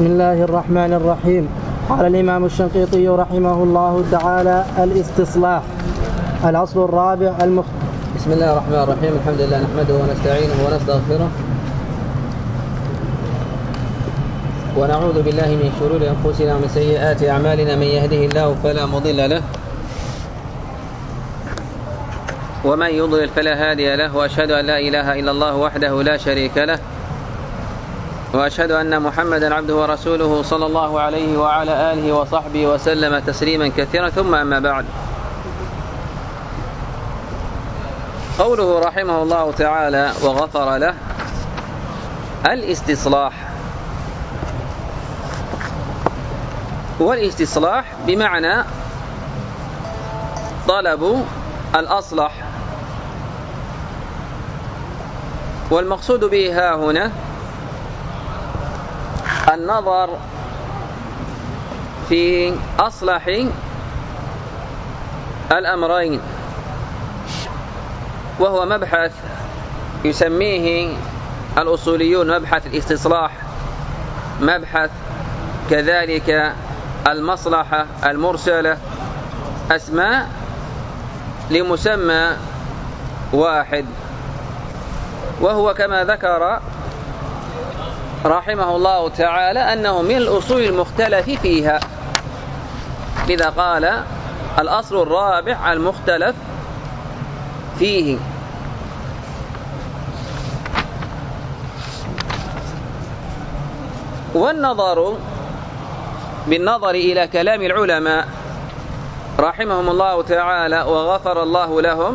بسم الله الرحمن الرحيم. قال الإمام الشنقيطي رحمه الله تعالى: الاستصلاح. الأصل الرابع بسم الله الرحمن الرحيم. الحمد لله نحمده ونستعينه ونستغفره ونعوذ بالله من شرور أنفسنا ومن سيئات أعمالنا. من يهده الله فلا مضل له ومن يضلل فلا هادي له، وأشهد أن لا إله إلا الله وحده لا شريك له، وأشهد أن محمدا عبده ورسوله صلى الله عليه وعلى آله وصحبه وسلم تسليما كثيرا. ثم أما بعد، قوله رحمه الله تعالى وغفر له: الاستصلاح. والاستصلاح بمعنى طلب الأصلح، والمقصود به ها هنا النظر في أصلح الأمرين، وهو مبحث يسميه الأصوليون مبحث الاستصلاح، مبحث كذلك المصلحة المرسلة، أسماء لمسمى واحد. وهو كما ذكر رحمه الله تعالى أنه من الأصول المختلف فيها، لذا قال الأصل الرابع المختلف فيه. والنظر بالنظر إلى كلام العلماء رحمهم الله تعالى وغفر الله لهم،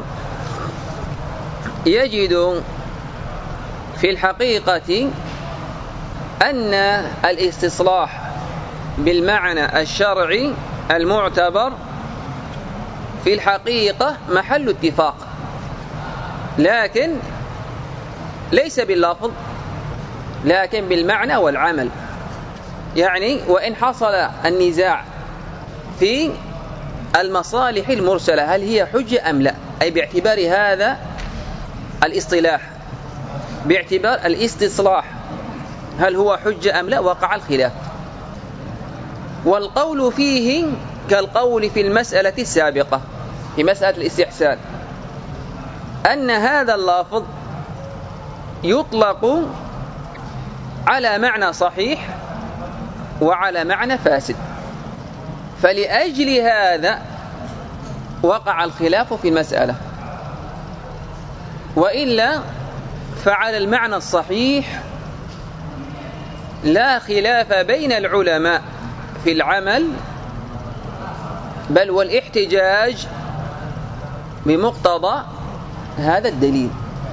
يجد في الحقيقة أن الاستصلاح بالمعنى الشرعي المعتبر في الحقيقة محل اتفاق، لكن ليس باللفظ، لكن بالمعنى والعمل. يعني وإن حصل النزاع في المصالح المرسلة هل هي حجة أم لا، أي باعتبار هذا الاصطلاح، باعتبار الاستصلاح هل هو حجة أم لا، وقع الخلاف. والقول فيه كالقول في المسألة السابقة في مسألة الاستحسان، أن هذا اللفظ يطلق على معنى صحيح وعلى معنى فاسد، فلأجل هذا وقع الخلاف في المسألة. وإلا فعلى المعنى الصحيح لا خلاف بين العلماء في العمل، بل والاحتجاج بمقتضى هذا الدليل،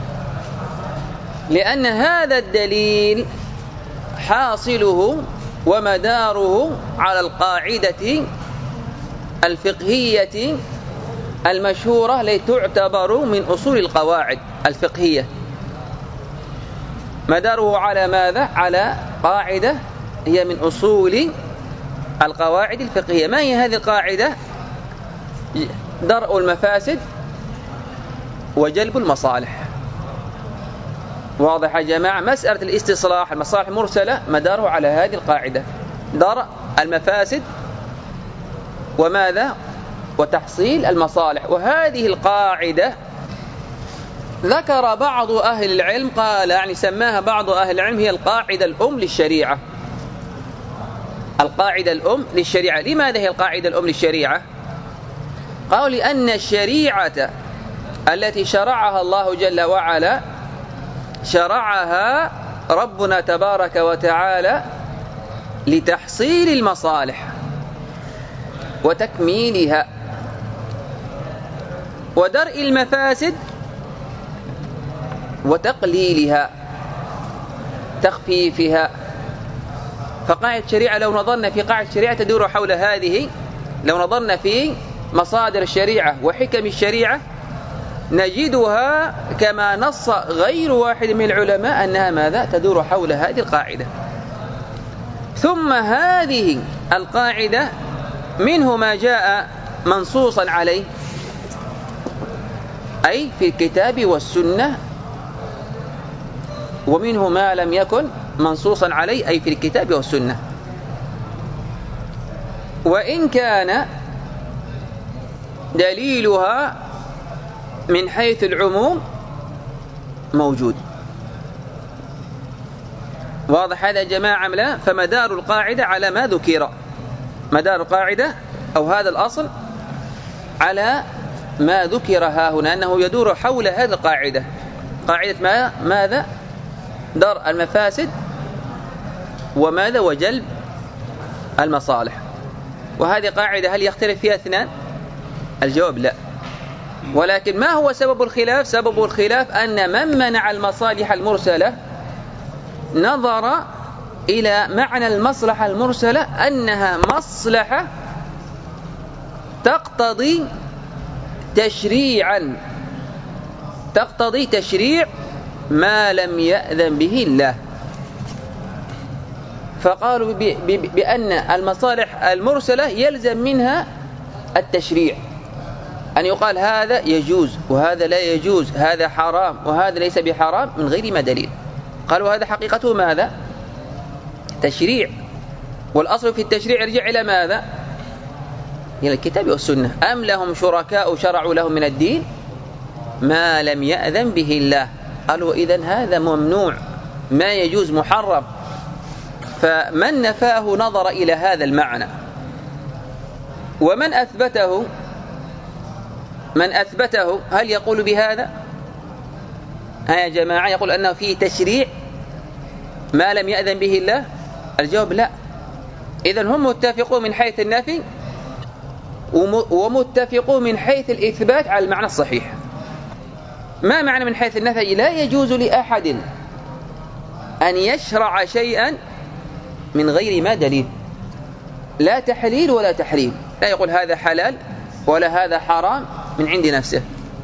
لأن هذا الدليل حاصله ومداره على القاعدة الفقهية المشهورة التي تعتبر من أصول القواعد الفقهية. مداره على ماذا؟ على قاعدة هي من أصول القواعد الفقهية. ما هي هذه القاعدة؟ درء المفاسد وجلب المصالح. واضح يا جماعة؟ مسألة الاستصلاح المصالح المرسلة مداره على هذه القاعدة، درء المفاسد وماذا؟ وتحصيل المصالح. وهذه القاعدة ذكر بعض أهل العلم، قال يعني سماها بعض أهل العلم هي القاعدة الأم للشريعة. القاعدة الأم للشريعة. لماذا هي القاعدة الأم للشريعة؟ قالوا لأن الشريعة التي شرعها الله جل وعلا شرعها ربنا تبارك وتعالى لتحصيل المصالح وتكميلها ودرء المفاسد وتقليلها تخفيفها. فقاعدة الشريعة لو نظرنا في قاعدة الشريعة تدور حول هذه، لو نظرنا في مصادر الشريعة وحكم الشريعة نجدها كما نص غير واحد من العلماء أنها ماذا؟ تدور حول هذه القاعدة. ثم هذه القاعدة منه ما جاء منصوصا عليه، أي في الكتاب والسنة، ومنه ما لم يكن منصوصا عليه أي في الكتاب والسنة. وإن كان دليلها من حيث العموم موجود. واضح هذا يا جماعة أم لا؟ فمدار القاعدة على ما ذكر، مدار القاعدة أو هذا الأصل على ما ذكر ها هنا، أنه يدور حول هذه القاعدة، قاعدة ماذا؟ درء المفاسد وماذا؟ وجلب المصالح. وهذه قاعدة هل يختلف فيها اثنان؟ الجواب لا. ولكن ما هو سبب الخلاف؟ سبب الخلاف أن من منع المصالح المرسلة نظر إلى معنى المصلحة المرسلة أنها مصلحة تقتضي تشريعا، تقتضي تشريع ما لم يأذن به الله. فقالوا بأن المصالح المرسلة يلزم منها التشريع، أن يقال هذا يجوز وهذا لا يجوز، هذا حرام وهذا ليس بحرام من غير ما دليل. قالوا هذا حقيقته ماذا؟ تشريع. والأصل في التشريع يرجع إلى ماذا؟ إلى الكتاب والسنة. أم لهم شركاء شرعوا لهم من الدين ما لم يأذن به الله. قالوا إذن هذا ممنوع، ما يجوز، محرم. فمن نفاه نظر إلى هذا المعنى، ومن أثبته، من أثبته هل يقول بهذا؟ ها يا جماعة، يقول أنه فيه تشريع ما لم يأذن به الله؟ الجواب لا. إذن هم متفقون من حيث النفي ومتفقون من حيث الإثبات على المعنى الصحيح. ما معنى من حيث النفي؟ لا يجوز لأحد أن يشرع شيئا من غير ما دليل، لا تحليل ولا تحريم، لا يقول هذا حلال ولا هذا حرام من عند نفسه.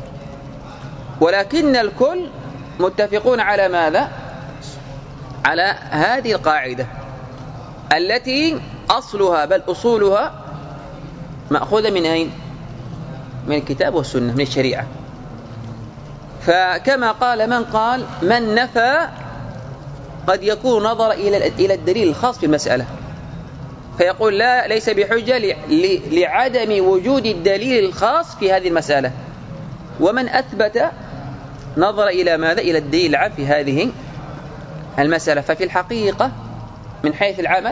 ولكن الكل متفقون على ماذا؟ على هذه القاعدة التي أصلها بل أصولها مأخوذة من أين؟ من الكتاب والسنة، من الشريعة. فكما قال من قال من نفى قد يكون نظر إلى الدليل الخاص في المسألة، فيقول لا، ليس بحجة لعدم وجود الدليل الخاص في هذه المسألة. ومن أثبت نظر إلى ماذا؟ إلى الدليل العام في هذه المسألة. ففي الحقيقة من حيث العمل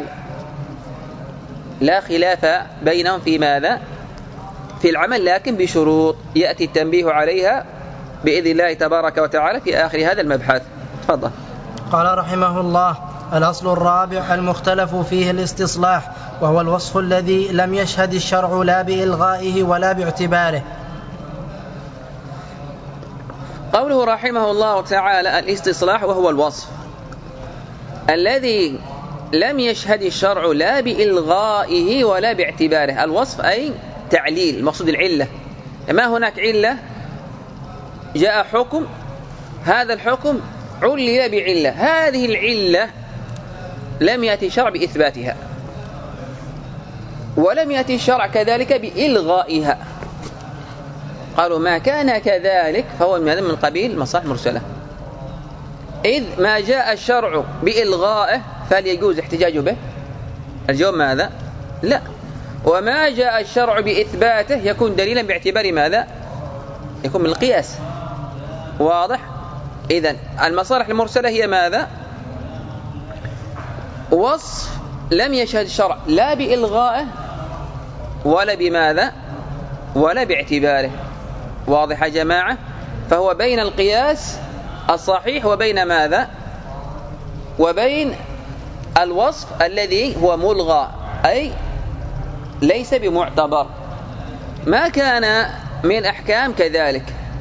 لا خلاف بينهم في ماذا؟ في العمل، لكن بشروط يأتي التنبيه عليها بإذن الله تبارك وتعالى في آخر هذا المبحث. تفضل. قال رحمه الله: الأصل الرابع المختلف فيه الاستصلاح، وهو الوصف الذي لم يشهد الشرع لا بإلغائه ولا باعتباره. قوله رحمه الله تعالى الاستصلاح وهو الوصف الذي لم يشهد الشرع لا بإلغائه ولا باعتباره. الوصف أي تعليل، المقصود العلة. ما هناك علة، جاء حكم، هذا الحكم علل بعلة، هذه العلة لم يأتي الشرع بإثباتها ولم يأتي الشرع كذلك بإلغائها. قالوا ما كان كذلك فهو من قبيل مصالح مرسلة. إذ ما جاء الشرع بإلغائه فهل يجوز احتجاجه به؟ الجواب ماذا؟ لا. وما جاء الشرع بإثباته يكون دليلا باعتبار ماذا؟ يكون من القياس. واضح؟ إذن المصالح المرسلة هي ماذا؟ وصف لم يشهد الشرع لا بإلغائه ولا بماذا؟ ولا باعتباره. واضح يا جماعة؟ فهو بين القياس الصحيح وبين ماذا؟ وبين الوصف الذي هو ملغى، أي ليس بمعتبر. ما كان من أحكام كذلك،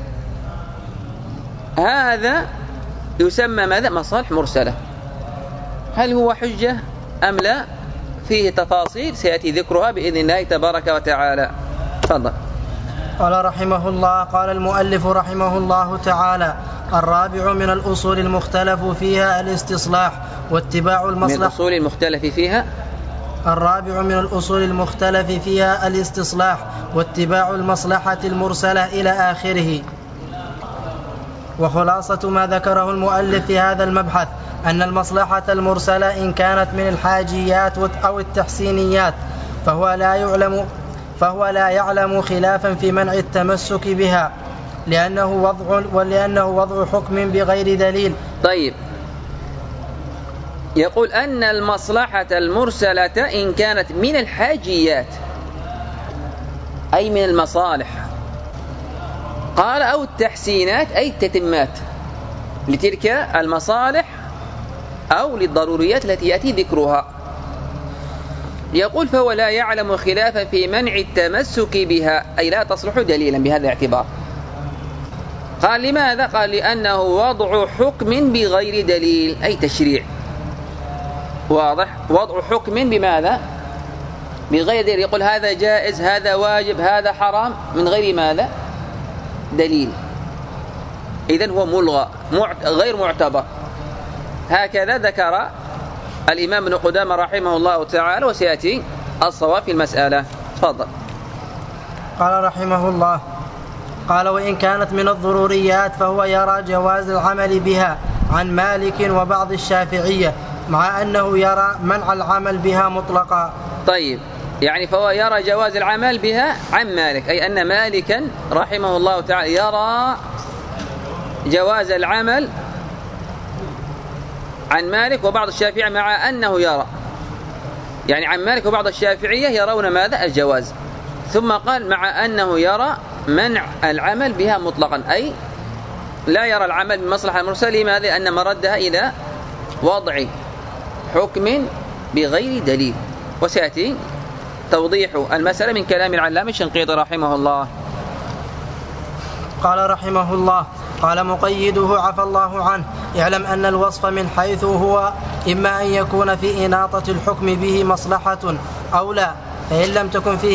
هذا يسمى ماذا؟ مصالح مرسلة. هل هو حجة أم لا؟ فيه تفاصيل سيأتي ذكرها بإذن الله تبارك وتعالى. تفضل. قال رحمه الله: قال المؤلف رحمه الله تعالى: الرابع من الأصول المختلف فيها الاستصلاح واتباع المصلحة. من الأصول المختلف فيها، الرابع من الأصول المختلف فيها الاستصلاح واتباع المصلحة المرسلة إلى آخره. وخلاصة ما ذكره المؤلف في هذا المبحث أن المصلحة المرسلة إن كانت من الحاجيات أو التحسينيات فهو لا يعلم خلافا في منع التمسك بها لأنه وضع حكم بغير دليل. طيب، يقول أن المصلحة المرسلة إن كانت من الحاجيات أي من المصالح، قال أو التحسينات أي التتمات لتلك المصالح أو للضروريات التي يأتي ذكرها. يقول فهو لا يعلم خلافا في منع التمسك بها أي لا تصلح دليلا بهذا الاعتبار. قال لماذا؟ قال لأنه وضع حكم بغير دليل أي تشريع. واضح؟ وضع حكم بماذا؟ بغير دليل. يقول هذا جائز، هذا واجب، هذا حرام، من غير ماذا؟ دليل. إذن هو ملغى غير معتبر. هكذا ذكر الإمام ابن قدامة رحمه الله تعالى، وسيأتي الصواب في المسألة. تفضل. قال رحمه الله: قال وإن كانت من الضروريات فهو يرى جواز العمل بها عن مالك وبعض الشافعية، مع أنه يرى منع العمل بها مطلقا. طيب، يعني فهو يرى جواز العمل بها عن مالك، أي أن مالكا رحمه الله تعالى يرى جواز العمل عن مالك وبعض الشافعية، مع أنه يرى، يعني عن مالك وبعض الشافعية يرون ماذا؟ الجواز. ثم قال مع أنه يرى منع العمل بها مطلقا، أي لا يرى العمل بمصلحة المرسلة. لماذا؟ لأن مردها إلى وضع حكم بغير دليل. وسيأتي توضيح المسألة من كلام العلامة الشنقيطي رحمه الله. قال رحمه الله: قال مقيده عفى الله عنه: اعلم أن الوصف من حيث هو إما أن يكون في إناطة الحكم به مصلحة أو لا، فإن لم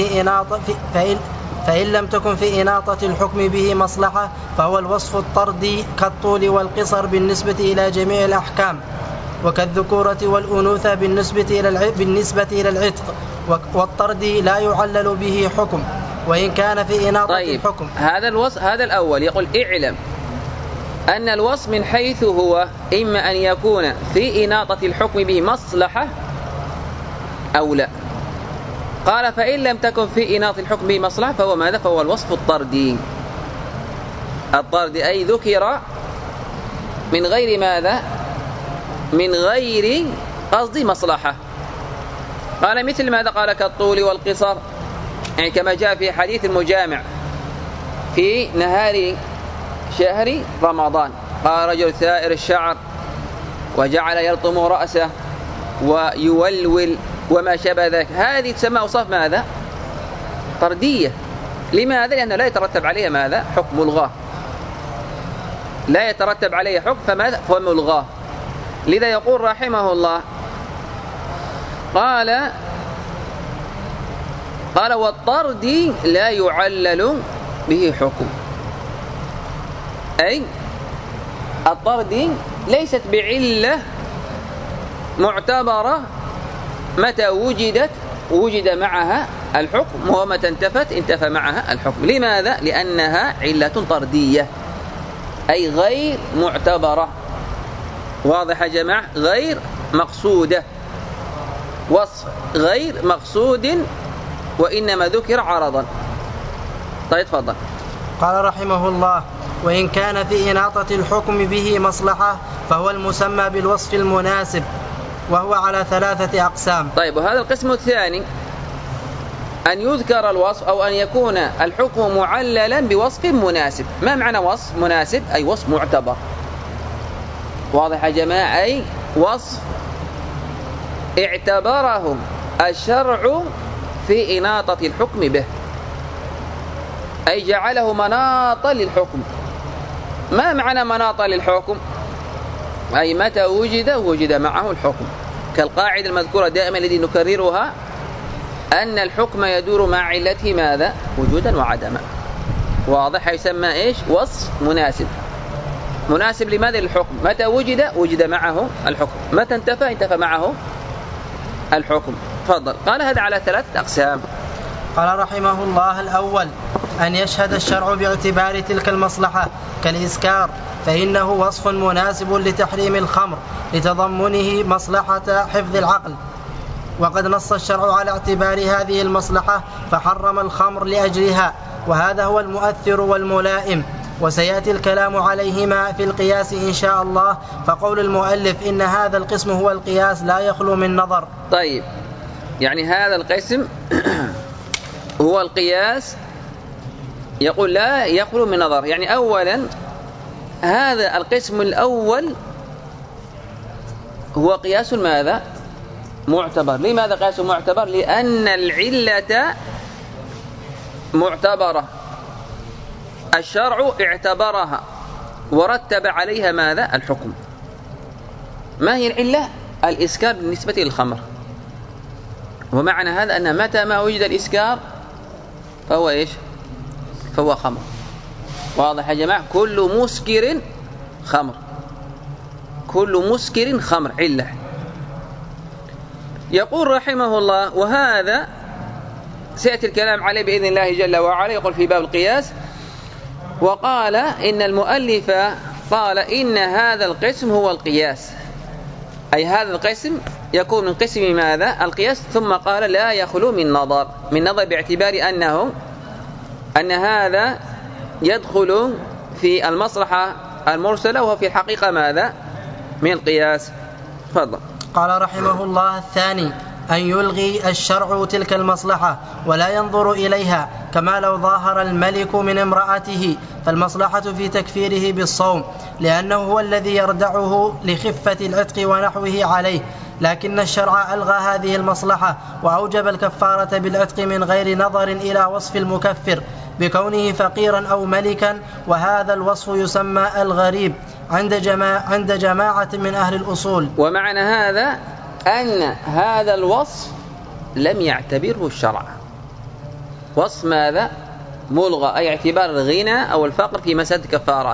تكن في إناطة الحكم به مصلحة فهو الوصف الطردي كالطول والقصر بالنسبة إلى جميع الأحكام، وكالذكورة والأنوثة بالنسبة إلى العتق، والطردي لا يعلل به حكم وإن كان في إناطة الحكم. هذا الأول يقول: اعلم أن الوصف من حيث هو إما أن يكون في إناطة الحكم به مصلحة أو لا. قال فإن لم تكن في إناطة الحكم به مصلحة فهو ماذا؟ فهو الوصف الطردي. الطردي أي ذكر من غير ماذا؟ من غير قصد مصلحة. قال مثل ماذا؟ قال كالطول والقصر، يعني كما جاء في حديث المجامع في نهار شهر رمضان. قال رجل ثائر الشعر وجعل يلطم رأسه ويولول وما شابه ذلك. هذه تسمى أوصاف ماذا؟ طردية. لماذا؟ لأنه لا يترتب عليها ماذا؟ حكم ملغاه. لا يترتب عليها حكم، فماذا؟ فهو ملغاه. لذا يقول رحمه الله: قال والطرد لا يعلل به حكم، أي الطرد ليست بعلة معتبرة متى وجد معها الحكم، ومتى انتفى معها الحكم. لماذا؟ لأنها علة طردية أي غير معتبرة. واضح يا جماعة؟ غير مقصودة، وصف غير مقصود وإنما ذكر عرضا. طيب تفضل. قال رحمه الله: وإن كان في إناطة الحكم به مصلحة فهو المسمى بالوصف المناسب، وهو على 3 أقسام. طيب، وهذا القسم الثاني أن يذكر الوصف أو أن يكون الحكم معللا بوصف مناسب. ما معنى وصف مناسب؟ أي وصف معتبر. واضح يا جماعة؟ أي وصف اعتبره الشرع في إناطة الحكم به، أي جعله مناطا للحكم. ما معنى مناطا للحكم؟ أي متى وجد معه الحكم، كالقاعدة المذكورة دائما التي نكررها أن الحكم يدور مع علته ماذا؟ وجودا وعدما. واضح؟ يسمى إيش؟ وصف مناسب. مناسب لماذا؟ للحكم. متى وجد معه الحكم، متى انتفى معه الحكم. تفضل. قال هذا على 3 أقسام. قال رحمه الله: الأول أن يشهد الشرع باعتبار تلك المصلحة كالإسكار، فإنه وصف مناسب لتحريم الخمر لتضمنه مصلحة حفظ العقل. وقد نص الشرع على اعتبار هذه المصلحة فحرم الخمر لأجلها، وهذا هو المؤثر والملائم، وسيأتي الكلام عليهما في القياس إن شاء الله. فقول المؤلف إن هذا القسم هو القياس لا يخلو من نظر. طيب، يعني هذا القسم هو القياس، يقول لا يخلو من نظر. يعني أولا هذا القسم الأول هو قياس ماذا؟ معتبر. لماذا قياس معتبر؟ لأن العلة معتبرة، الشرع اعتبرها ورتب عليها ماذا؟ الحكم. ما هي العلة؟ الإسكار بالنسبة للخمر. ومعنى هذا أن متى ما وجد الإسكار فهو إيش؟ فهو خمر. واضح يا جماعة؟ كل مسكر خمر، كل مسكر خمر، علة. يقول رحمه الله، وهذا سيأتي الكلام عليه بإذن الله جل وعلا. يقول في باب القياس، وقال إن المؤلف قال إن هذا القسم هو القياس، أي هذا القسم يكون من قسم ماذا؟ القياس. ثم قال لا يخلو من نظر، من نظر باعتبار أن هذا يدخل في المصلحة المرسلة، وهو في الحقيقة ماذا؟ من القياس. تفضل. قال رحمه الله الثاني أن يلغي الشرع تلك المصلحة ولا ينظر إليها، كما لو ظاهر الملك من امرأته، فالمصلحة في تكفيره بالصوم، لأنه هو الذي يردعه لخفة العتق ونحوه عليه، لكن الشرع ألغى هذه المصلحة وأوجب الكفارة بالعتق من غير نظر إلى وصف المكفر بكونه فقيرا أو ملكا، وهذا الوصف يسمى الغريب عند جماعة من أهل الأصول. ومعنى هذا أن هذا الوصف لم يعتبره الشرع وصف ماذا؟ ملغى، أي اعتبار الغنى أو الفقر في مسألة الكفارات،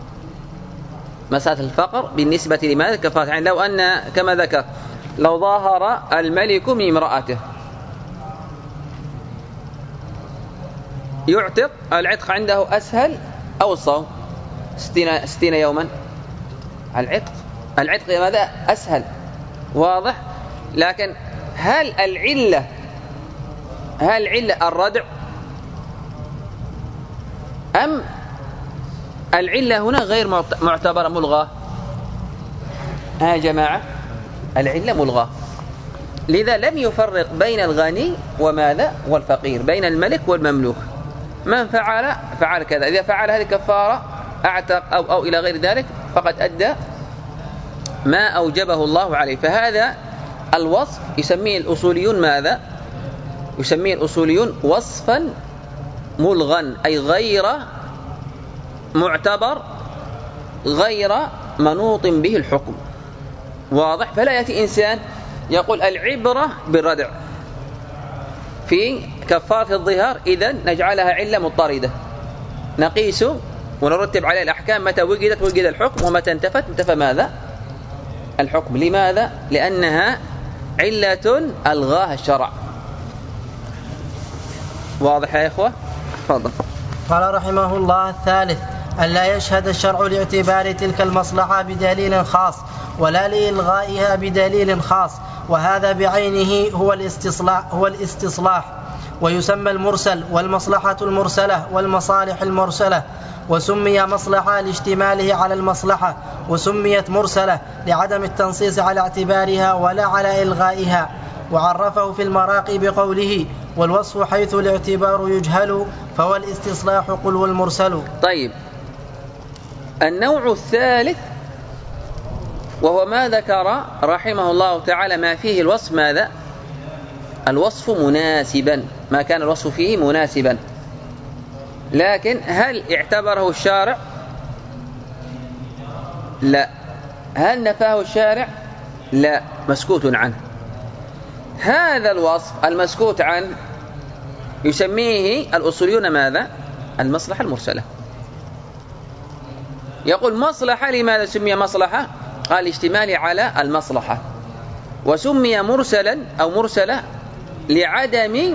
مسألة الفقر بالنسبة لماذا؟ الكفارات. يعني لو أن كما ذكر لو ظاهر الملك من امرأته يعتق، العتق عنده أسهل أو الصوم 60 يوما؟ العتق ماذا؟ أسهل، واضح. لكن هل العلة الردع أم العلة هنا غير معتبرة ملغاة؟ يا جماعة العلة ملغاة، لذا لم يفرق بين الغني وماذا؟ والفقير، بين الملك والمملوك. من فعل كذا، إذا فعل هذه الكفارة أعتق أو إلى غير ذلك فقد أدى ما أوجبه الله عليه. فهذا الوصف يسميه الأصوليون ماذا؟ يسميه الأصوليون وصفا ملغا، أي غير معتبر، غير منوط به الحكم، واضح. فلا يأتي إنسان يقول العبرة بالردع في كفارة الظهار، إذن نجعلها علة مضطردة، نقيس ونرتب عليها الأحكام، متى وجد الحكم، ومتى انتفى ماذا؟ الحكم. لماذا؟ لأنها علة ألغاها الشرع. واضح يا إخوة؟ تفضل. قال رحمه الله الثالث أن لا يشهد الشرع لاعتبار تلك المصلحة بدليل خاص ولا لإلغائها بدليل خاص، وهذا بعينه هو الاستصلاح، ويسمى المرسل والمصلحة المرسلة والمصالح المرسلة، وسمي مصلحة لاشتماله على المصلحة، وسميت مرسلة لعدم التنصيص على اعتبارها ولا على إلغائها. وعرفه في المراقي بقوله والوصف حيث الاعتبار يجهل فهو الاستصلاح قل والمرسل. طيب، النوع الثالث وهو ما ذكر رحمه الله تعالى ما فيه الوصف ماذا؟ الوصف مناسبا، ما كان الوصف فيه مناسبا، لكن هل اعتبره الشارع؟ لا. هل نفاه الشارع؟ لا، مسكوت عنه. هذا الوصف المسكوت عنه يسميه الأصوليون ماذا؟ المصلحة المرسلة. يقول مصلحة، لماذا سمي مصلحة؟ قال اشتمالي على المصلحة. وسمي مرسلا أو مرسلة لعدم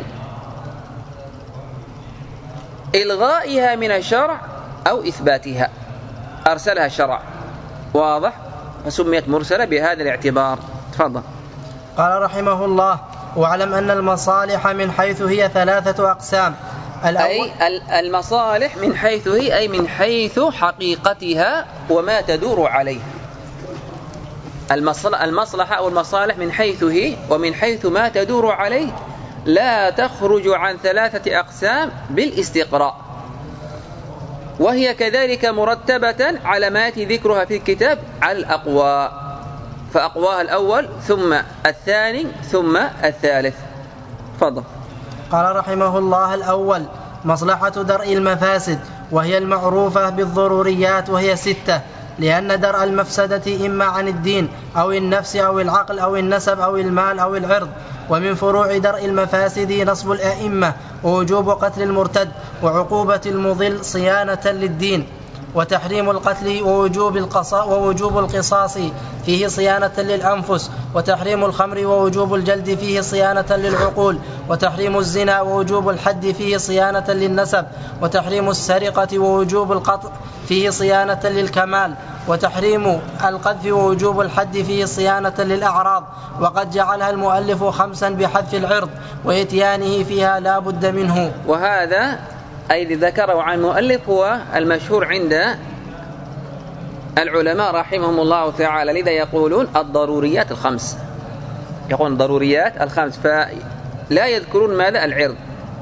إلغائها من الشرع أو إثباتها، أرسلها الشرع، واضح. فسميت مرسلة بهذا الاعتبار. تفضل. قال رحمه الله واعلم أن المصالح من حيث هي 3 أقسام. أي المصالح من حيث هي، أي من حيث حقيقتها وما تدور عليه. المصلحة أو المصالح من حيث هي ومن حيث ما تدور عليه لا تخرج عن 3 أقسام بالاستقراء، وهي كذلك مرتبة على ما يأتي ذكرها في الكتاب على الأقوى، فأقواها الأول ثم الثاني ثم الثالث. تفضل. قال رحمه الله: الأول مصلحة درء المفاسد، وهي المعروفة بالضروريات، وهي 6، لأن درء المفسدة إما عن الدين أو النفس أو العقل أو النسب أو المال أو العرض. ومن فروع درء المفاسد نصب الأئمة، ووجوب قتل المرتد، وعقوبة المضل صيانة للدين، وتحريم القتل ووجوب القصاص فيه صيانة للأنفس، وتحريم الخمر ووجوب الجلد فيه صيانة للعقول، وتحريم الزنا ووجوب الحد فيه صيانة للنسب، وتحريم السرقة ووجوب القطع فيه صيانة للكمال، وتحريم القذف ووجوب الحد فيه صيانة للأعراض. وقد جعلها المؤلف 5 بحذف العرض وإتيانه فيها لا بد منه. وهذا أي ذكره عن المؤلف هو المشهور عند العلماء رحمهم الله تعالى، لذا يقولون الضروريات ال5، يقولون الضروريات ال5، فلا يذكرون ماذا؟ العرض،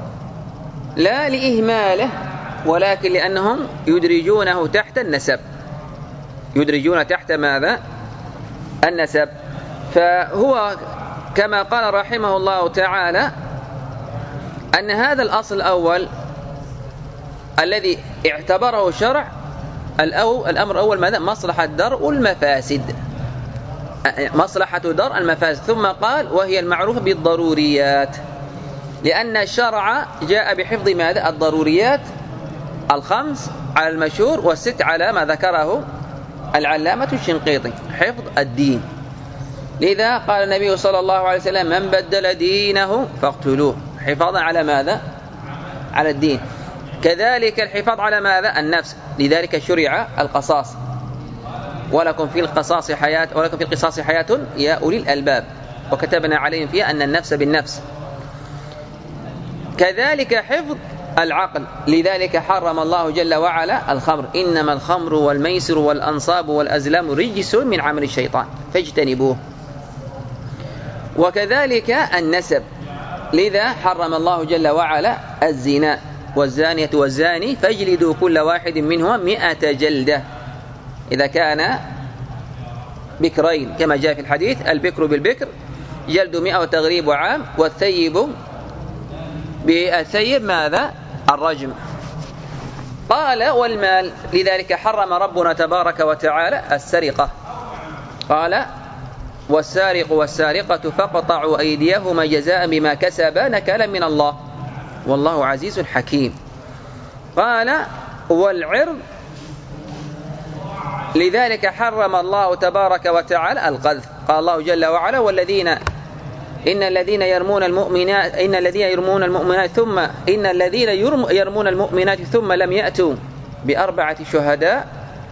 لا لإهماله ولكن لأنهم يدرجونه تحت النسب، يدرجون تحت ماذا؟ النسب. فهو كما قال رحمه الله تعالى أن هذا الأصل الأول الذي اعتبره الشرع الأمر الأول ماذا؟ مصلحة درء المفاسد، مصلحة درء المفاسد، ثم قال وهي المعروفة بالضروريات، لأن الشرع جاء بحفظ ماذا؟ الضروريات ال5 على المشهور وال6 على ما ذكره العلامة الشنقيطي، حفظ الدين. لذا قال النبي صلى الله عليه وسلم: من بدل دينه فاقتلوه، حفاظا على ماذا؟ على الدين. كذلك الحفاظ على ماذا؟ النفس، لذلك شرع القصاص، ولكم في القصاص حياة يا أولي الألباب، وكتبنا عليهم فيها أن النفس بالنفس. كذلك حفظ العقل، لذلك حرم الله جل وعلا الخمر: إنما الخمر والميسر والأنصاب والأزلام رجس من عمل الشيطان فاجتنبوه. وكذلك النسب، لذا حرم الله جل وعلا الزنا: والزانية والزاني فاجلدوا كل واحد منهما 100 جلدة إذا كان بكرين، كما جاء في الحديث: البكر بالبكر جلد 100 وتغريب عام، والثيب بالثيب ماذا؟ الرجم. قال: والمال، لذلك حرم ربنا تبارك وتعالى السرقة، قال: والسارق والسارقة فاقطعوا أيديهما جزاء بما كسبا نكالا من الله والله عزيز حكيم. قال: والعرض، لذلك حرم الله تبارك وتعالى القذف، قال الله جل وعلا: إن الذين يرمون المؤمنات ثم لم يأتوا ب4 شهداء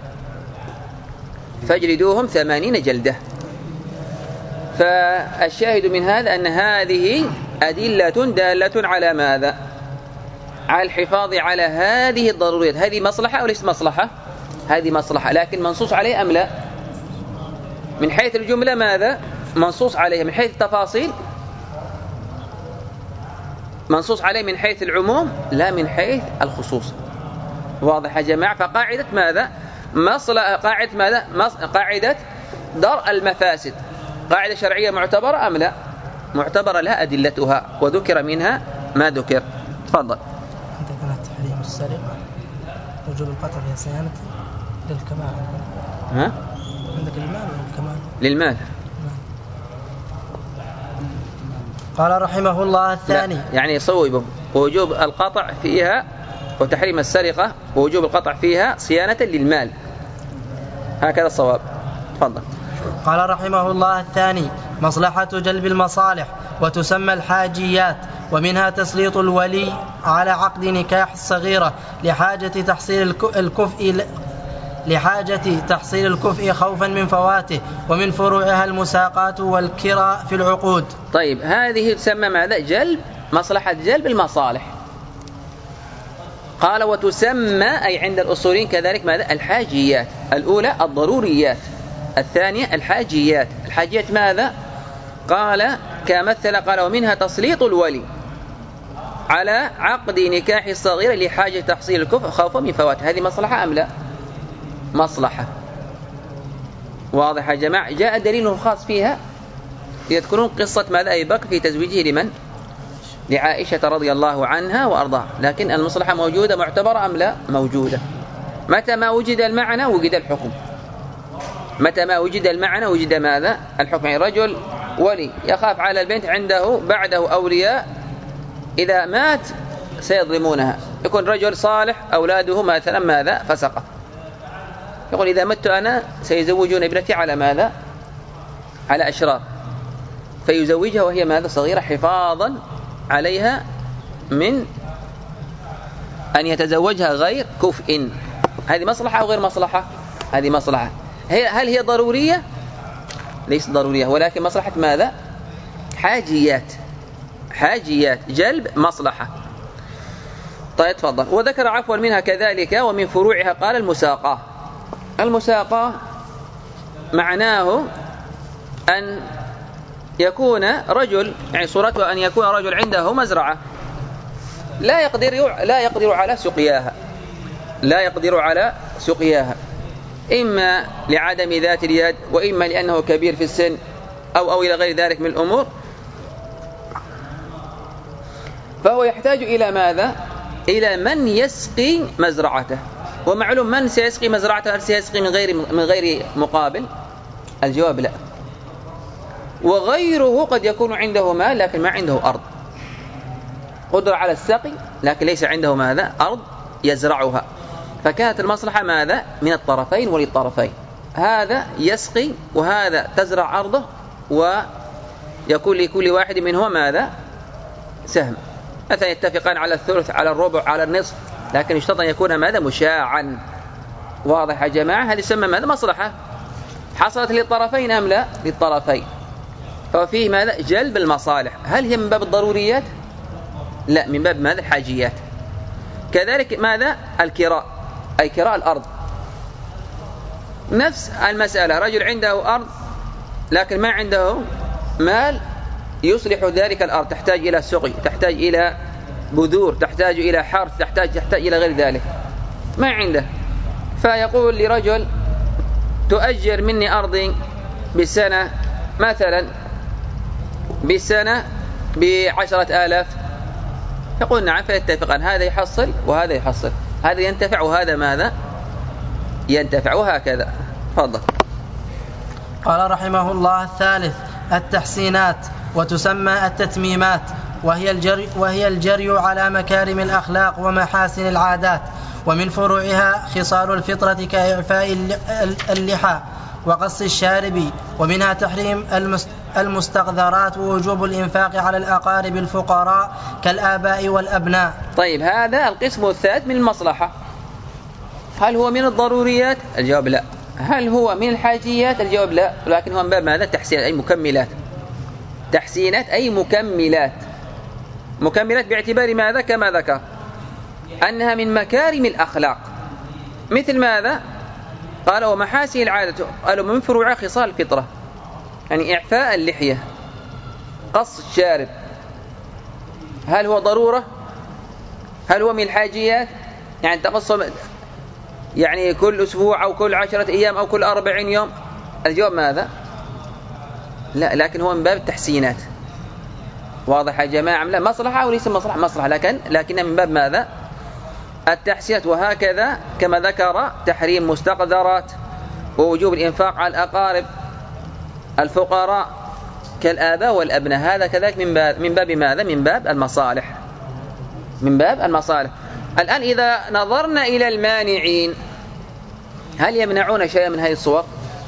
فاجلدوهم 80 جلدة. فالشاهد من هذا أن هذه أدلة دالة على ماذا؟ على الحفاظ على هذه الضروريات. هذه مصلحة أو ليس مصلحة؟ هذه مصلحة، لكن منصوص عليه أم لا؟ من حيث الجملة ماذا؟ منصوص عليه. من حيث التفاصيل منصوص عليه من حيث العموم لا من حيث الخصوص. واضح يا جماعة؟ فقاعدة ماذا؟ قاعدة درء المفاسد قاعدة شرعية معتبرة أم لا؟ معتبرة، لها أدلتها وذكر منها ما ذكر. تفضل. عندنا تحريم السرقة، وجوب القطع في صيانة للكمال. ها؟ عندك المال والكمال. للمال. قال رحمه الله: الثاني، يعني صوب وجوب القطع فيها وتحريم السرقة ووجوب القطع فيها صيانة للمال، هكذا الصواب. تفضل. قال رحمه الله: الثاني مصلحة جلب المصالح، وتسمى الحاجيات، ومنها تسليط الولي على عقد نكاح الصغيرة لحاجة تحصيل الكفء لحاجة تحصيل الكفء خوفا من فواته، ومن فروعها المساقات والكراء في العقود. طيب هذه تسمى ماذا؟ جلب، مصلحة جلب المصالح. قال وتسمى أي عند الأصولين كذلك ماذا؟ الحاجيات. الأولى الضروريات، الثانية الحاجيات. الحاجيات ماذا؟ قال كمثل، قال ومنها تسليط الولي على عقد نكاح الصغيرة لحاجة تحصيل الكفء خوفا من فواته. هذه مصلحة أم لا؟ مصلحة. واضح يا جماعة؟ جاء دليل خاص فيها، يذكرون قصة ماذا؟ أبي بكر في تزويجه لمن؟ لعائشة رضي الله عنها وأرضاها. لكن المصلحة موجودة معتبرة أم لا؟ موجودة. متى ما وجد المعنى وجد الحكم. متى ما وجد المعنى وجد ماذا؟ الحكم. يعني رجل ولي يخاف على البنت، عنده بعده أولياء إذا مات سيظلمونها. يكون رجل صالح أولاده مثلا ماذا؟ فسقة. يقول إذا مت أنا سيزوجون ابنتي على ماذا؟ على أشرار، فيزوجها وهي ماذا؟ صغيرة، حفاظا عليها من أن يتزوجها غير كفء. هذه مصلحة أو غير مصلحة؟ هذه مصلحة. هل هي ضرورية؟ ليس ضرورية، ولكن مصلحة ماذا؟ حاجيات. حاجيات، جلب مصلحة. طيب تفضل. وذكر عفوا منها كذلك ومن فروعها قال المساقة. المساقة معناه أن يكون رجل، يعني صورته أن يكون رجل عنده مزرعة لا يقدر على سقياها، لا يقدر على سقياها، إما لعدم ذات اليد، وإما لأنه كبير في السن أو إلى غير ذلك من الأمور. فهو يحتاج إلى ماذا؟ إلى من يسقي مزرعته. ومعلوم من سيسقي مزرعته؟ هل سيسقي من غير مقابل؟ الجواب لا. وغيره قد يكون عنده مال لكن ما عنده أرض، قدر على السقي لكن ليس عنده ماذا؟ أرض يزرعها. فكانت المصلحة ماذا؟ من الطرفين وللطرفين، هذا يسقي وهذا تزرع أرضه، ويكون لكل واحد منهما ماذا؟ سهم. مثلا يتفقان على الثلث، على الربع، على النصف، لكن يشترط أن يكون ماذا؟ مشاعا. واضح يا جماعة؟ هذه تسمى ماذا؟ مصلحة. حصلت للطرفين أم لا؟ للطرفين. ففيه ماذا؟ جلب المصالح. هل هي من باب الضروريات؟ لا، من باب ماذا؟ الحاجيات. كذلك ماذا؟ الكراء، أي كراء الأرض. نفس المسألة، رجل عنده أرض لكن ما عنده مال يصلح ذلك الأرض، تحتاج إلى سقي، تحتاج إلى بذور، تحتاج إلى حرث، تحتاج إلى غير ذلك، ما عنده. فيقول لرجل تؤجر مني أرضي بالسنة مثلا، بالسنة ب10,000. يقول نعم، فيتفقان، هذا يحصل وهذا يحصل، هذا ينتفع وهذا ماذا؟ ينتفع، وهكذا. تفضل. قال رحمه الله: الثالث التحسينات، وتسمى التتميمات، وهي الجري على مكارم الأخلاق ومحاسن العادات. ومن فروعها خصال الفطرة كإعفاء اللحى وقص الشارب. ومنها تحريم المستقذرات ووجوب الإنفاق على الأقارب الفقراء كالآباء والأبناء. طيب، هذا القسم الثالث من المصلحة. هل هو من الضروريات؟ الجواب لا. هل هو من الحاجيات؟ الجواب لا، ولكن هو من باب ماذا؟ تحسين، أي مكملات. تحسينات أي مكملات. مكملات باعتبار ماذا؟ كما ذكر أنها من مكارم الأخلاق. مثل ماذا؟ قال ومحاسن العادة. قالوا من فروع خصال الفطرة، يعني إعفاء اللحية، قص الشارب. هل هو ضرورة؟ هل هو من الحاجيات؟ يعني تقص يعني كل أسبوع أو كل 10 أيام أو كل 40 يوم؟ الجواب ماذا؟ لا، لكن هو من باب التحسينات. واضح يا جماعة؟ لا، مصلحة أو ليس مصلحة؟ مصلحة، لكن من باب ماذا؟ التحسينات. وهكذا كما ذكر تحريم مستقذرات ووجوب الإنفاق على الأقارب الفقراء كالآباء والأبناء. هذا كذلك من باب ماذا؟ من باب المصالح. من باب المصالح. الآن إذا نظرنا إلى المانعين، هل يمنعون شيئا من هذه الصور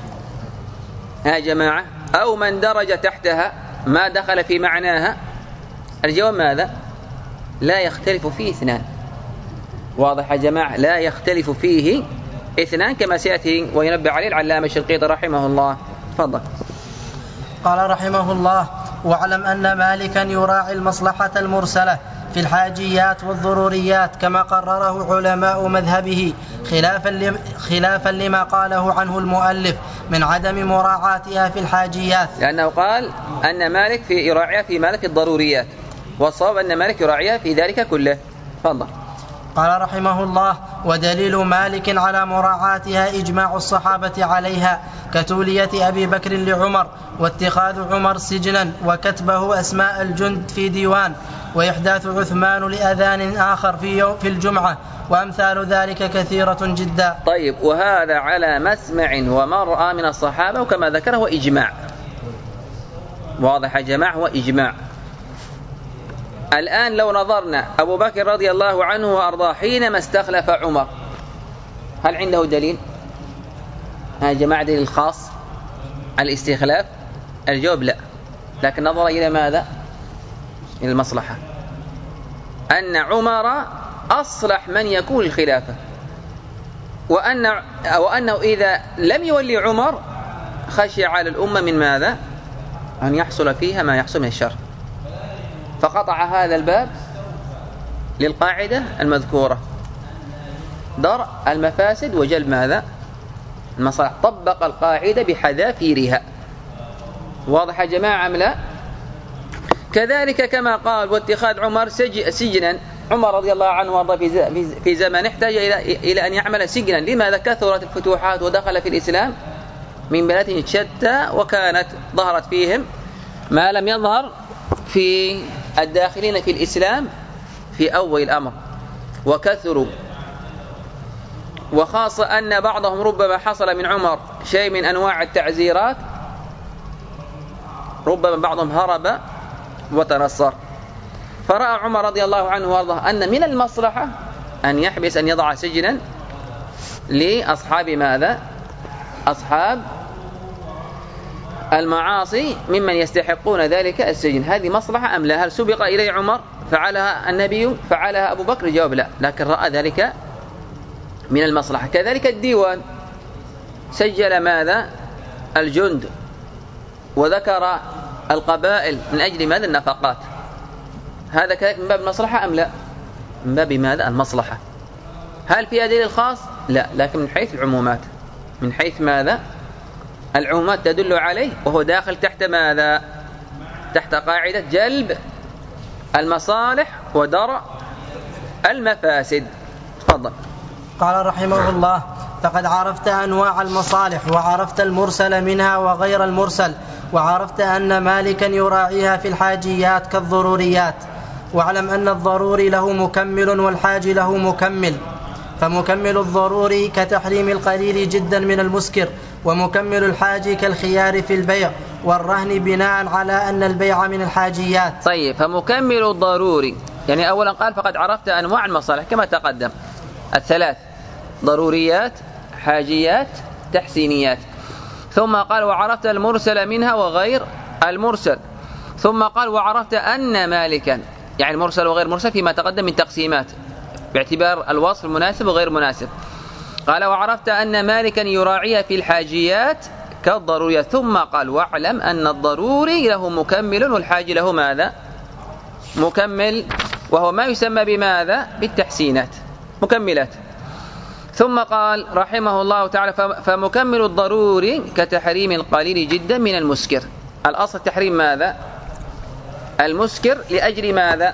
يا جماعة؟ أو من درج تحتها ما دخل في معناها؟ الجواب ماذا؟ لا يختلف فيه اثنان. واضح يا جماعة؟ لا يختلف فيه اثنان كما سيأتي وينبه عليه العلامة الشنقيطي رحمه الله. تفضل. قال رحمه الله: واعلم أن مالكا يراعي المصلحة المرسلة في الحاجيات والضروريات كما قرره علماء مذهبه، خلافا لما قاله عنه المؤلف من عدم مراعاتها في الحاجيات، لأنه قال أن مالك يراعيها في مالك الضروريات، والصواب أن مالك يراعيها في ذلك كله. تفضل. قال رحمه الله: ودليل مالك على مراعاتها إجماع الصحابة عليها كتولية أبي بكر لعمر، واتخاذ عمر سجنا، وكتبه أسماء الجند في ديوان، وإحداث عثمان لأذان آخر في الجمعة، وأمثال ذلك كثيرة جدا. طيب، وهذا على مسمع ومرأى من الصحابة، وكما ذكره هو إجماع واضح يا جماعة، هو إجماع. الآن لو نظرنا أبو بكر رضي الله عنه وأرضاه حينما استخلف عمر، هل عنده دليل؟ يا جماعة دليل خاص الاستخلاف؟ الجواب لا، لكن نظر إلى ماذا؟ إلى المصلحة، أن عمر أصلح من يكون الخلافة، وأنه إذا لم يولي عمر خشي على الأمة من ماذا؟ أن يحصل فيها ما يحصل من الشر، فقطع هذا الباب للقاعدة المذكورة، درء المفاسد وجلب ماذا؟ المصالح. طبق القاعدة بحذافيرها. واضح يا جماعة أم لا؟ كذلك كما قال: واتخاذ عمر سجنا، عمر رضي الله عنه وارضاه في زمان احتاج إلى أن يعمل سجنا. لماذا؟ كثرت الفتوحات ودخل في الإسلام من بلاد شتى، وكانت ظهرت فيهم ما لم يظهر في الداخلين في الإسلام في أول الأمر، وكثروا، وخاصة أن بعضهم ربما حصل من عمر شيء من أنواع التعزيرات، ربما بعضهم هرب وتنصر، فرأى عمر رضي الله عنه وارضاه أن من المصلحة أن يحبس، أن يضع سجنا لأصحاب ماذا؟ أصحاب المعاصي ممن يستحقون ذلك السجن. هذه مصلحة أم لا؟ هل سبق إليه عمر؟ فعلها النبي؟ فعلها أبو بكر؟ جواب لا، لكن رأى ذلك من المصلحة. كذلك الديوان، سجل ماذا؟ الجند، وذكر القبائل من أجل ماذا؟ النفقات. هذا كذلك من باب المصلحة أم لا؟ من باب ماذا؟ المصلحة. هل فيها دليل خاص؟ لا، لكن من حيث العمومات، من حيث ماذا؟ العمومات تدل عليه، وهو داخل تحت ماذا؟ تحت قاعدة جلب المصالح ودرء المفاسد. تفضل. قال رحمه الله: فقد عرفت أنواع المصالح، وعرفت المرسل منها وغير المرسل، وعرفت أن مالكا يراعيها في الحاجيات كالضروريات. واعلم أن الضروري له مكمل والحاج له مكمل، فمكمل الضروري كتحريم القليل جدا من المسكر، ومكمل الحاج كالخيار في البيع والرهن، بناء على أن البيع من الحاجيات. طيب، فمكمل الضروري يعني أولا قال فقد عرفت أنواع المصالح كما تقدم الثلاث: ضروريات، حاجيات، تحسينيات. ثم قال: وعرفت المرسل منها وغير المرسل. ثم قال: وعرفت أن مالكا، يعني المرسل وغير المرسل فيما تقدم من تقسيمات باعتبار الوصف المناسب وغير مناسب. قال: وعرفت أن مالكا يراعيها في الحاجيات كالضروريات. ثم قال: واعلم أن الضروري له مكمل والحاج له ماذا؟ مكمل، وهو ما يسمى بماذا؟ بالتحسينات، مكملات. ثم قال رحمه الله تعالى: فمكمل الضروري كتحريم القليل جدا من المسكر. الأصل تحريم ماذا؟ المسكر لأجل ماذا؟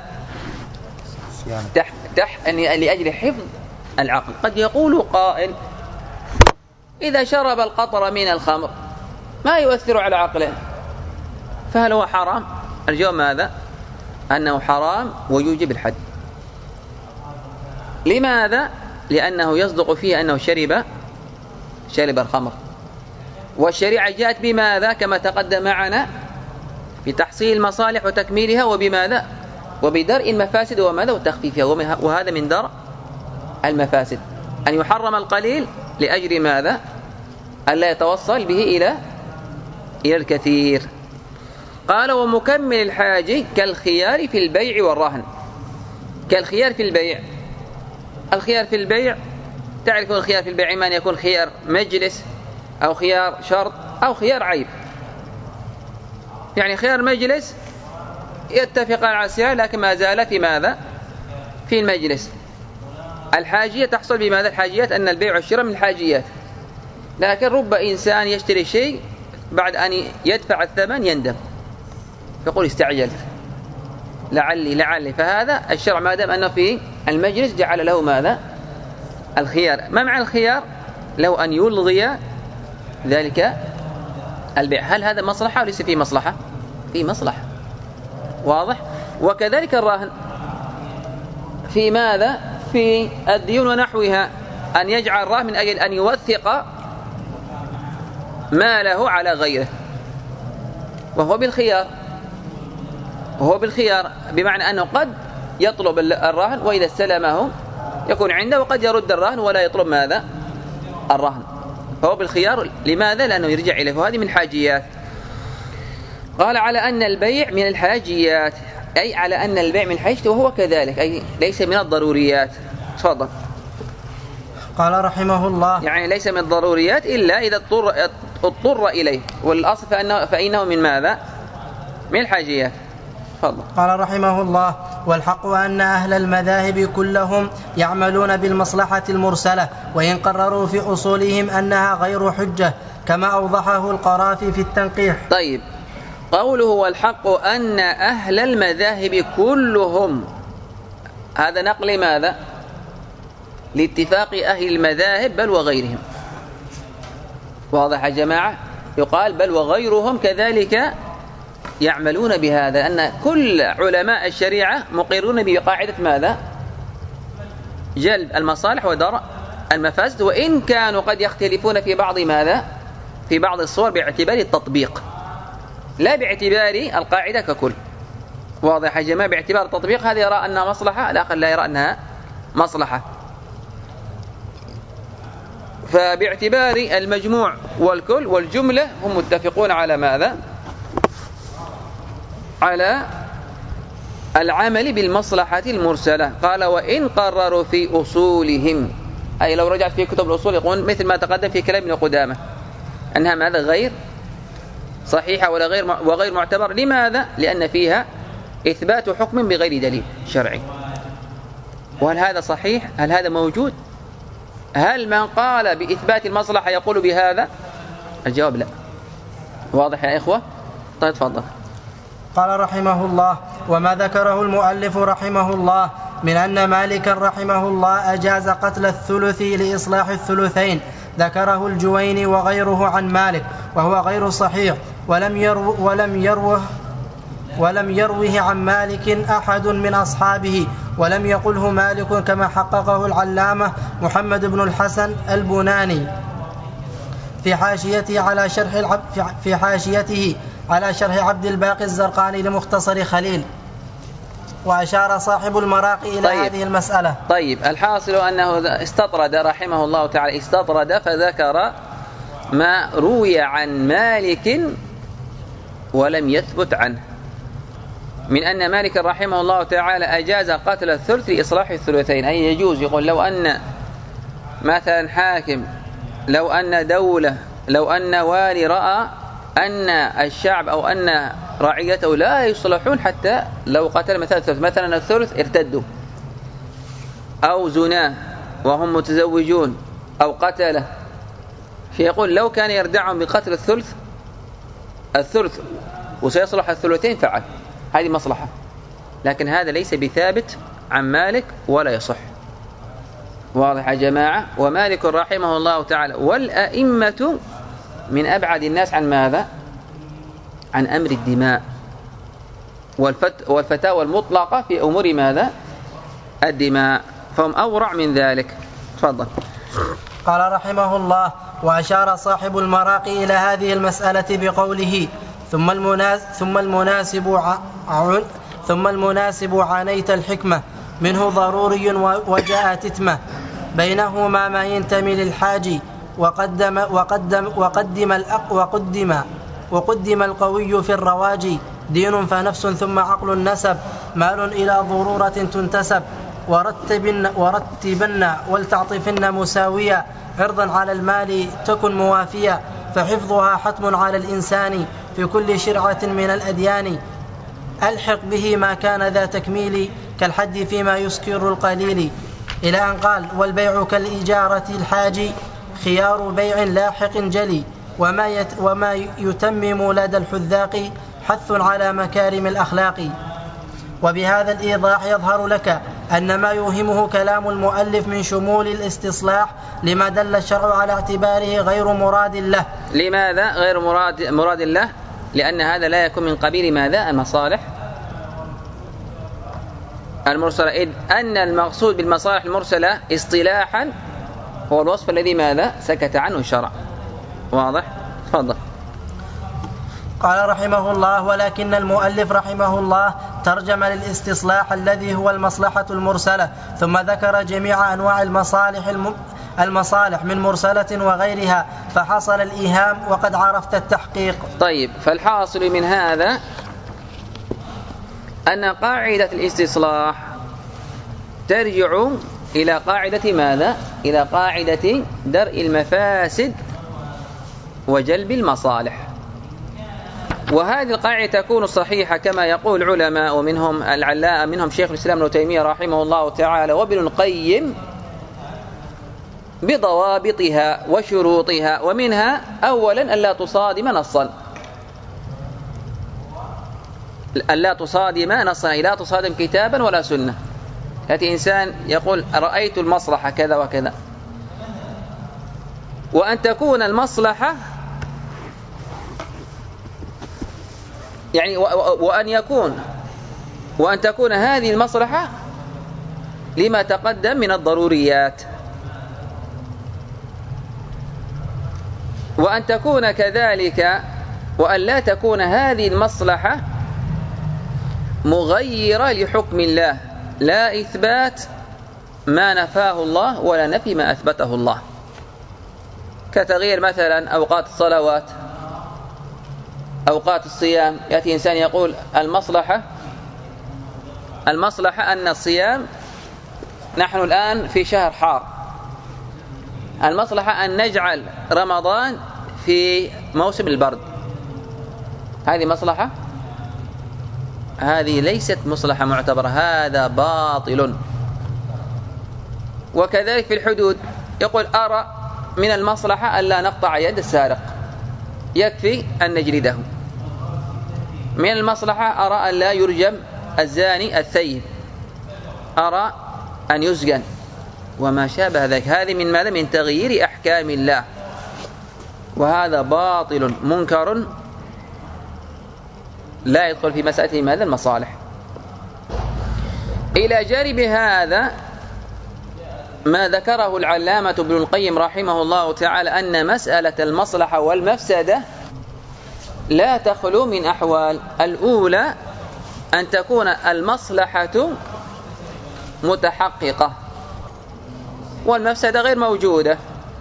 لأجل حفظ العقل. قد يقول قائل: إذا شرب القطر من الخمر ما يؤثر على عقله، فهل هو حرام؟ الجواب ماذا؟ أنه حرام ويوجب الحد. لماذا؟ لأنه يصدق فيه أنه شرب الخمر، والشريعة جاءت بماذا؟ كما تقدم معنا في تحصيل المصالح وتكميلها، وبماذا؟ وبدرء المفاسد وماذا؟ وتخفيفها. وهذا من درء المفاسد، أن يحرم القليل لأجل ماذا؟ ألا يتوصل به إلى الكثير. قال: ومكمل الحاج كالخيار في البيع والرهن. كالخيار في البيع، الخيار في البيع تعرفون الخيار في البيع إما أن يكون خيار مجلس أو خيار شرط أو خيار عيب. يعني خيار مجلس يتفقان على السعر لكن ما زال في ماذا؟ في المجلس. الحاجية تحصل بماذا؟ الحاجيات أن البيع والشراء من الحاجيات، لكن رب إنسان يشتري شيء بعد أن يدفع الثمن يندم يقول استعجلت لعلي، فهذا الشرع ما دام أنه في المجلس جعل له ماذا؟ الخيار. ما معنى الخيار؟ لو أن يلغي ذلك البيع. هل هذا مصلحة وليس فيه مصلحة؟ فيه مصلحة، واضح. وكذلك الراهن في ماذا؟ في الديون ونحوها، أن يجعل الراهن من أجل أن يوثق ماله على غيره، وهو بالخيار، بمعنى أنه قد يطلب الراهن وإذا استلمه يكون عنده، وقد يرد الراهن ولا يطلب ماذا؟ الرهن. فهو بالخيار. لماذا؟ لأنه يرجع إليه، وهذه من الحاجيات. قال على أن البيع من الحاجيات، أي على أن البيع من حاجته، وهو كذلك، أي ليس من الضروريات. تفضل. قال رحمه الله يعني ليس من الضروريات إلا إذا اضطر إليه، والأصل فإنه من ماذا؟ من الحاجيات. تفضل. قال رحمه الله والحق أن أهل المذاهب كلهم يعملون بالمصلحة المرسلة وإن قرروا في أصولهم أنها غير حجة كما أوضحه القرافي في التنقيح. طيب، قوله والحق أن أهل المذاهب كلهم، هذا نقل ماذا؟ لاتفاق أهل المذاهب بل وغيرهم. واضح يا جماعة؟ يقال بل وغيرهم كذلك يعملون بهذا، أن كل علماء الشريعة مقرون بقاعدة ماذا؟ جلب المصالح ودرء المفاسد، وإن كانوا قد يختلفون في بعض ماذا؟ في بعض الصور باعتبار التطبيق، لا باعتبار القاعدة ككل. واضح يا جماعة؟ باعتبار التطبيق هذا يرى أنها مصلحة، الآخر لا يرى أنها مصلحة. فباعتبار المجموع والكل والجملة هم متفقون على ماذا؟ على العمل بالمصلحة المرسلة. قال وإن قرروا في أصولهم، أي لو رجعت في كتب الأصول يقول مثل ما تقدم في كلام ابن قدامة أنها ماذا؟ غير صحيحة وغير معتبر. لماذا؟ لأن فيها إثبات حكم بغير دليل شرعي. وهل هذا صحيح؟ هل هذا موجود؟ هل من قال بإثبات المصلحة يقول بهذا؟ الجواب لا. واضح يا إخوة؟ طيب تفضل. قال رحمه الله وما ذكره المؤلف رحمه الله من أن مالكا رحمه الله أجاز قتل الثلث لإصلاح الثلثين ذكره الجويني وغيره عن مالك، وهو غير صحيح، ولم يروه عن مالك أحد من أصحابه، ولم يقله مالك كما حققه العلامة محمد بن الحسن البناني في حاشيته على شرح عبد الباقي الزرقاني لمختصر خليل. وأشار صاحب المراقي إلى هذه المسألة. طيب، الحاصل أنه استطرد رحمه الله تعالى، فذكر ما روي عن مالك ولم يثبت عنه، من أن مالك رحمه الله تعالى أجاز قتل الثلث لإصلاح الثلثين، أي يجوز. يقول لو أن مثلا حاكم، لو أن دولة، لو أن والي رأى أن الشعب أو أن رعيته لا يصلحون حتى لو قتل مثلا الثلث ارتدوا، أو زناه وهم متزوجون، أو قتله، فيقول لو كان يردعهم بقتل الثلث وسيصلح الثلثين فعل، هذه مصلحة. لكن هذا ليس بثابت عن مالك ولا يصح. واضح يا جماعة؟ ومالك رحمه الله تعالى والأئمة من أبعد الناس عن ماذا؟ عن أمر الدماء والفتاوى المطلقة في أمور ماذا؟ الدماء، فهم أورع من ذلك. تفضل. قال رحمه الله وأشار صاحب المراقي إلى هذه المسألة بقوله ثم المناسب عانيت الحكمة منه ضروري وجاء تتمة بينهما ما ينتمي للحاج وقدم القوي في الرواج دين فنفس ثم عقل نسب مال إلى ضرورة تنتسب ورتبن ولتعطفن مساويا عرضا على المال تكن موافيا فحفظها حتم على الإنسان في كل شرعة من الأديان ألحق به ما كان ذا تكميل كالحد فيما يسكر القليل إلى أن قال والبيع كالإجارة الحاج خيار بيع لاحق جلي وما يتمم لدى الحذاق حث على مكارم الأخلاق. وبهذا الإيضاح يظهر لك أن ما يوهمه كلام المؤلف من شمول الاستصلاح لما دل الشرع على اعتباره غير مراد له. لماذا غير مراد له؟ لأن هذا لا يكون من قبيل ماذا؟ المصالح المرسلة، إذ أن المقصود بالمصالح المرسلة اصطلاحا هو الوصف الذي ماذا؟ سكت عنه الشرع. واضح؟ تفضل. قال رحمه الله ولكن المؤلف رحمه الله ترجم للاستصلاح الذي هو المصلحة المرسلة، ثم ذكر جميع أنواع المصالح من مرسلة وغيرها، فحصل الإيهام وقد عرفت التحقيق. طيب، فالحاصل من هذا أن قاعدة الاستصلاح ترجع إلى قاعدة ماذا؟ إلى قاعدة درء المفاسد وجلب المصالح. وهذه القاعدة تكون صحيحة كما يقول العلماء، ومنهم العلامة منهم شيخ الإسلام ابن تيمية رحمه الله تعالى وابن القيم، بضوابطها وشروطها. ومنها أولا ألا تصادم نصا، ألا تصادم نصا، لا تصادم كتابا ولا سنة. يأتي إنسان يقول رأيت المصلحة كذا وكذا، وأن تكون المصلحة يعني وأن تكون هذه المصلحة لما تقدم من الضروريات، وأن تكون كذلك، وأن لا تكون هذه المصلحة مغيرة لحكم الله، لا إثبات ما نفاه الله ولا نفي ما أثبته الله، كتغيير مثلا أوقات الصلوات، أوقات الصيام. يأتي إنسان يقول المصلحة أن الصيام، نحن الآن في شهر حار، المصلحة أن نجعل رمضان في موسم البرد. هذه مصلحة؟ هذه ليست مصلحة معتبرة، هذا باطل. وكذلك في الحدود، يقول أرى من المصلحة ألا نقطع يد السارق، يكفي أن نجلده. من المصلحة أرى أن لا يرجم الزاني الثيب، أرى أن يسجن، وما شابه ذلك. هذه من ماذا؟ من تغيير أحكام الله، وهذا باطل منكر لا يدخل في مسألة ماذا؟ المصالح. إلى جانب هذا ما ذكره العلامة ابن القيم رحمه الله تعالى أن مسألة المصلحة والمفسدة لا تخلو من أحوال. الأولى أن تكون المصلحة متحققة والمفسدة غير موجودة،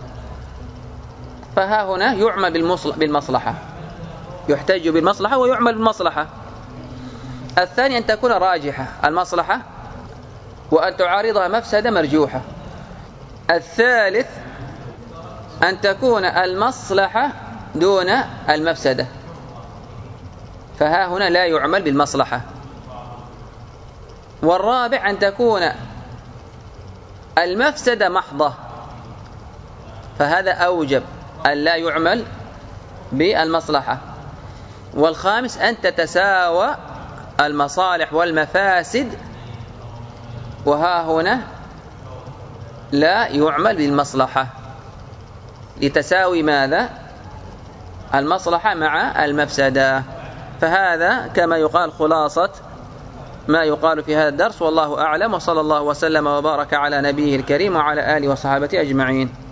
فها هنا يعمل بالمصلحة، يحتج بالمصلحة ويعمل بالمصلحة. الثاني أن تكون راجحة المصلحة وأن تعارضها مفسدة مرجوحة. الثالث أن تكون المصلحة دون المفسدة، فها هنا لا يعمل بالمصلحة. والرابع أن تكون المفسدة محضة، فهذا أوجب أن لا يعمل بالمصلحة. والخامس أن تتساوى المصالح والمفاسد، وها هنا لا يعمل بالمصلحة لتساوي ماذا؟ المصلحة مع المفسدة. فهذا كما يقال خلاصة ما يقال في هذا الدرس، والله أعلم، وصلى الله وسلم وبارك على نبيه الكريم وعلى آله وصحابته أجمعين.